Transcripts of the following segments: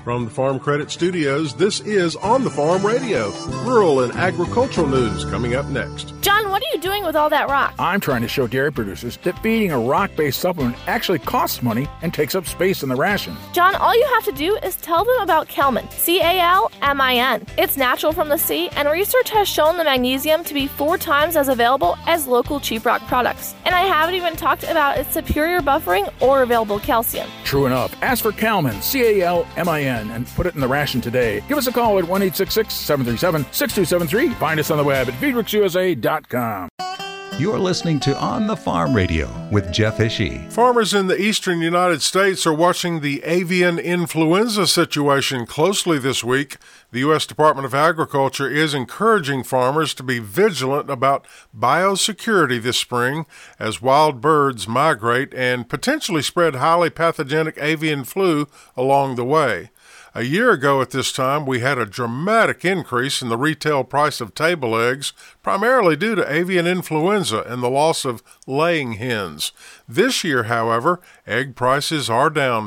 From the Farm Credit Studios, this is On the Farm Radio. Rural and agricultural news coming up next. John, what are you doing with all that rock? I'm trying to show dairy producers that feeding a rock-based supplement actually costs money and takes up space in the ration. John, all you have to do is tell them about Calmin, C-A-L-M-I-N. It's natural from the sea, and research has shown the magnesium to be 4 times as available as local cheap rock products. And I haven't even talked about its superior buffering or available calcium. True enough. Ask for Calmin, C-A-L-M-I-N, and put it in the ration today. Give us a call at 1-866-737-6273. Find us on the web at feedworksusa.com. You're listening to On the Farm Radio with Jeff Ishii. Farmers in the eastern United States are watching the avian influenza situation closely this week. The U.S. Department of Agriculture is encouraging farmers to be vigilant about biosecurity this spring as wild birds migrate and potentially spread highly pathogenic avian flu along the way. A year ago at this time, we had a dramatic increase in the retail price of table eggs, primarily due to avian influenza and the loss of laying hens. This year, however, egg prices are down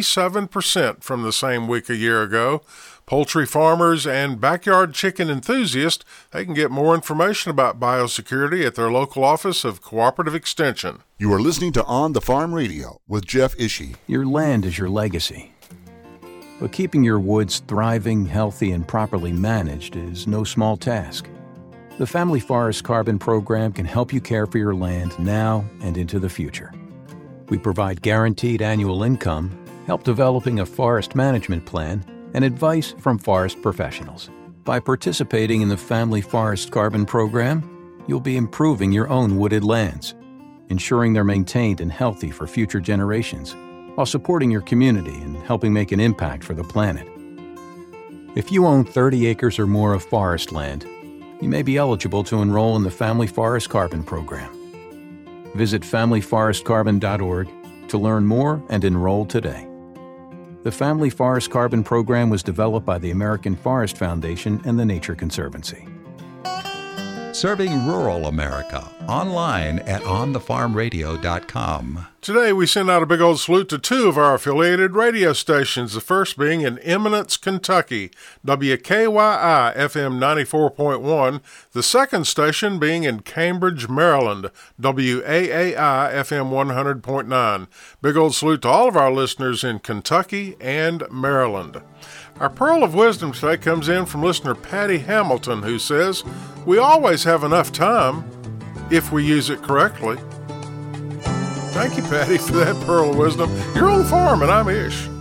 57% from the same week a year ago. Poultry farmers and backyard chicken enthusiasts, they can get more information about biosecurity at their local office of Cooperative Extension. You are listening to On the Farm Radio with Jeff Ishii. Your land is your legacy. But keeping your woods thriving, healthy, and properly managed is no small task. The Family Forest Carbon Program can help you care for your land now and into the future. We provide guaranteed annual income, help developing a forest management plan, and advice from forest professionals. By participating in the Family Forest Carbon Program, you'll be improving your own wooded lands, ensuring they're maintained and healthy for future generations, while supporting your community and helping make an impact for the planet. If you own 30 acres or more of forest land, you may be eligible to enroll in the Family Forest Carbon Program. Visit familyforestcarbon.org to learn more and enroll today. The Family Forest Carbon Program was developed by the American Forest Foundation and the Nature Conservancy. Serving rural America, online at onthefarmradio.com. Today, we send out a big old salute to 2 of our affiliated radio stations, the first being in Eminence, Kentucky, WKYI FM 94.1, the second station being in Cambridge, Maryland, WAAI FM 100.9. Big old salute to all of our listeners in Kentucky and Maryland. Our Pearl of Wisdom today comes in from listener Patty Hamilton, who says, "We always have enough time if we use it correctly." Thank you, Patty, for that Pearl of Wisdom. You're on the farm, and I'm Ish.